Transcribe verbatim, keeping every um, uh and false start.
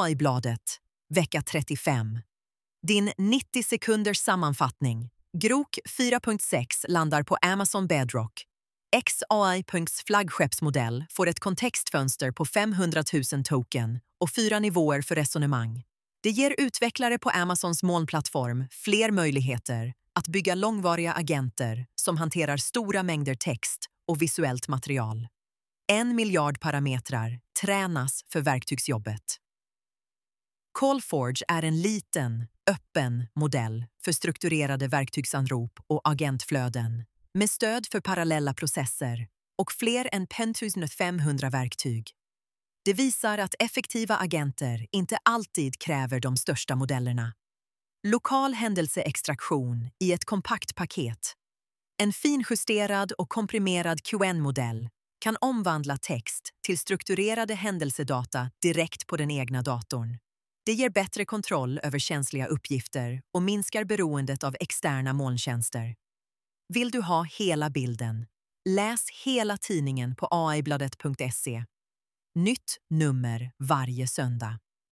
A I-bladet, vecka trettiofem. Din nittio sekunders sammanfattning. Grok fyra punkt sex landar på Amazon Bedrock. X A I-punkts flaggskeppsmodell får ett kontextfönster på femhundratusen token och fyra nivåer för resonemang. Det ger utvecklare på Amazons molnplattform fler möjligheter att bygga långvariga agenter som hanterar stora mängder text och visuellt material. En miljard parametrar tränas för verktygsjobbet. Callforge är en liten, öppen modell för strukturerade verktygsanrop och agentflöden med stöd för parallella processer och fler än femtonhundra verktyg. Det visar att effektiva agenter inte alltid kräver de största modellerna. Lokal händelseextraktion i ett kompakt paket. En finjusterad och komprimerad Q N-modell kan omvandla text till strukturerade händelsedata direkt på den egna datorn. Det ger bättre kontroll över känsliga uppgifter och minskar beroendet av externa molntjänster. Vill du ha hela bilden? Läs hela tidningen på a i bladet punkt se. Nytt nummer varje söndag.